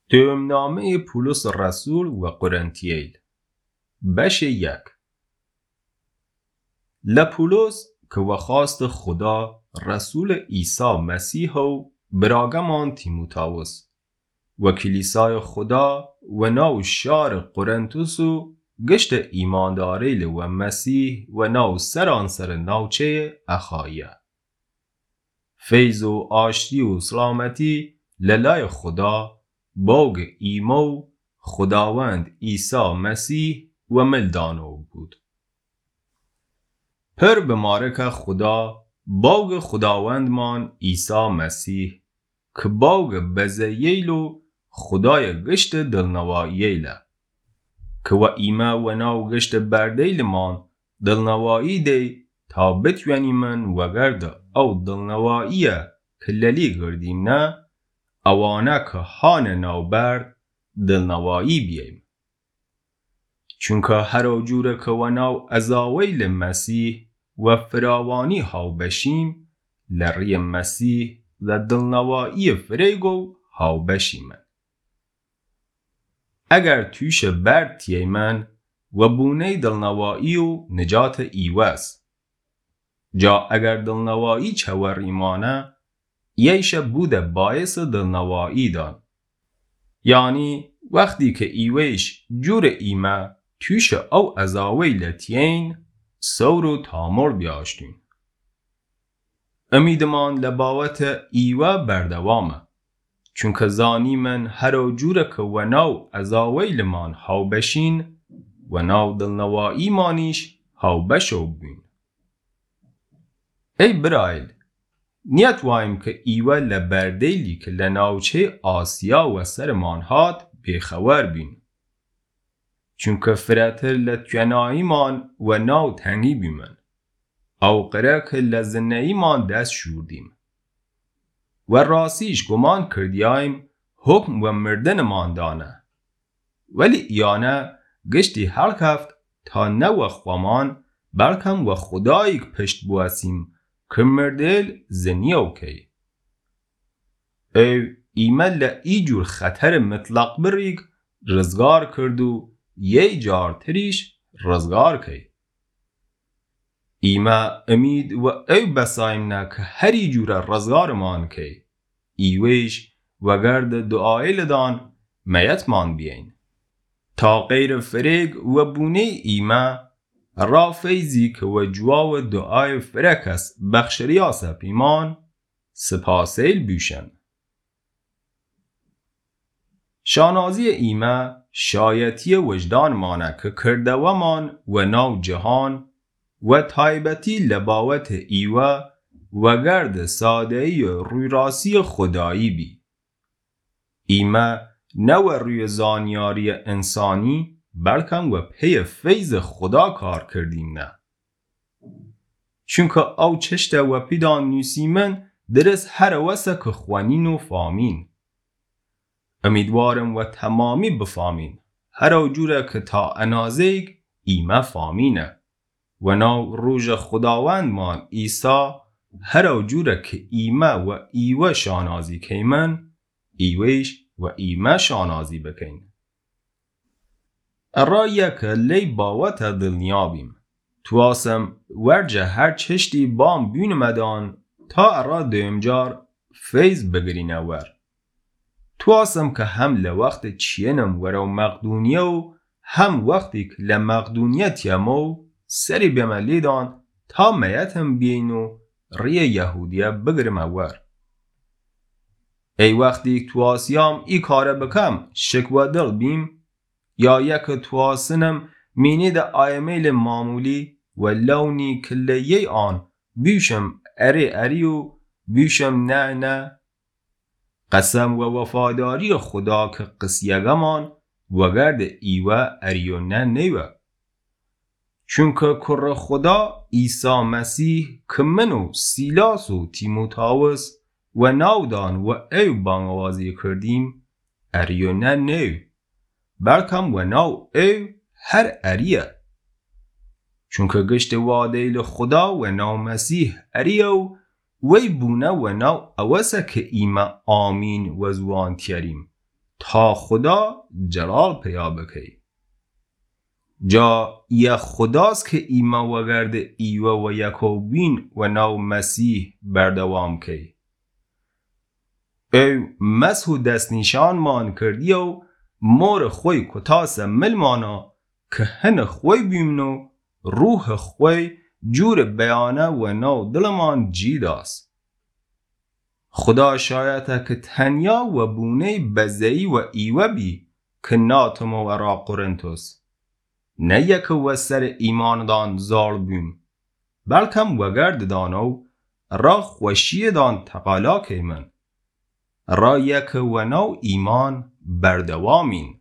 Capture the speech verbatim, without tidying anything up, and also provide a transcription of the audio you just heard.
دومنامه پولس رسول و قرنتییل بش یک لپولس که و خواست خدا رسول عیسی مسیح و براگمان تیموتائوس و کلیسای خدا و ناو شار قرنتوس و گشت ایمانداریل و مسیح و ناو سرانسر ناوچه اخایه فیض و آشتی و سلامتی للای خدا باگ ایمو خداوند عیسی مسیح و ملدانو بود. پر بمارک خدا باگ خداوندمان عیسی مسیح که باگ بزییلو خدای گشت دلنواییله که و ایمه و ناو گشت بردیلمان دلنوایی دی تا بتوانی من و گرد او دلنواییه که للی گردیم نه اوانه که هان ناو برد دلنوایی بیم. چونکه هر جوره که و ناو ازاویل مسیح و فراوانی ها بشیم لری مسیح و دلنوایی فریگو ها بشیم. اگر توش برد تیمن و بونه دلنوایی و نجات ایوز جا اگر دلنوایی چور ایمانه ییش بوده باعث دلنوایی دان. یعنی وقتی که ایویش جور ایمه توش او ازاویل تین سور و تامر بیاشتین. امیدمان لباوت ایوه بردوامه چونکه زانی من هر جور که و ناو ازاویل من هاو بشین و ناو دلنوایی مانیش هاو بشو بین. ای برایل نیت وایم که ایوه لبردیلی که لناوچه آسیا و سرمان هات بیخور بین. چونکه فراتر لتوانایی من و ناو تنگی بیمن. او قره که لزنهی من دست شوردیم. و راسیش گمان کردیایم حکم و مردن من دانه. ولی ایانه گشتی هر کفت تا نو خوامان بلکم و خدایی که پشت بواسیم که مردل زنیو کی. ای ایمال ای جور خطر مطلق بریگ رزگار کردو یه جار تریش رزگار کی. ایما امید و ای بسایم نه که هری جور رزگار مان کی. ایویش و گرد دعای لدان میت مان بیین. تا غیر فریگ و بونه ایما را فیزی که و جوا و دعای فرکس بخشریا سپیمان سپاسیل بیشن. شانازی ایمه شایتی وجدان مانه که کردوه من و ناو جهان و تایبتی لباوت ایوه و گرد سادهی روی راسی خدایی بی. ایمه نو روی زانیاری انسانی بلکم و پی فیض خدا کار کردیم نه. چونکه او چشته و پیدان نیسیمن درست هر وسه که خوانین و فامین. امیدوارم و تمامی بفامین. هر جوره که تا انازیگ ایمه فامینه. و ناو روژ خداوند من عیسی هر جوره که ایمه و ایوه شانازی کیمن ایویش و ایمه شانازی بکین. ارائیه که لی باوت دلنیابیم. تواسم ورجه هر چشتی بام بین مدان تا ارا دومجار فیض بگرینه ور. تواسم که هم لوقت چینم ورو مقدونیه و هم وقتی که لمقدونیت یمو سری بملیدان تا میتم بینو ری یهودیه بگرم ور. ای وقتی که تواسیام ای کاره بکم شکوه دل بیم یا یک تواسنم مینید آیمیل معمولی و لونی کلیه آن بیشم اری اری و بیشم نه نه قسم و وفاداری خدا که قسیگمان و گرد ایوه اریو نه نیوه. چونکه کر خدا عیسی مسیح که منو سیلاس و تیموتائوس و ناودان و ایو بانوازی کردیم اریو نه نیو بلکم و ناو ایو هر اریه. چونکه گشت وادیل خدا و ناو مسیح اریو وی بونه و ناو اوسه که ایمه آمین و زوان تیریم تا خدا جلال پیا بکی. جا یا خداست که ایما وگرد ایوه و یکوبین و ناو مسیح بردوام کی. او مسحو دست نشان مان کردی و مور خوی کتاس ملمانا که هن خوی بیمنو روح خوی جور بیانه و ناو دلمان جیداست. خدا شایده که تنیا و بونه بزهی و ایوه بی که ناتم و را قرنتوس. نه یک و سر ایمان دان زال بیم بلکم وگرد دانو را خوشی دان تقالا که من را یک و نو ایمان بردوامین.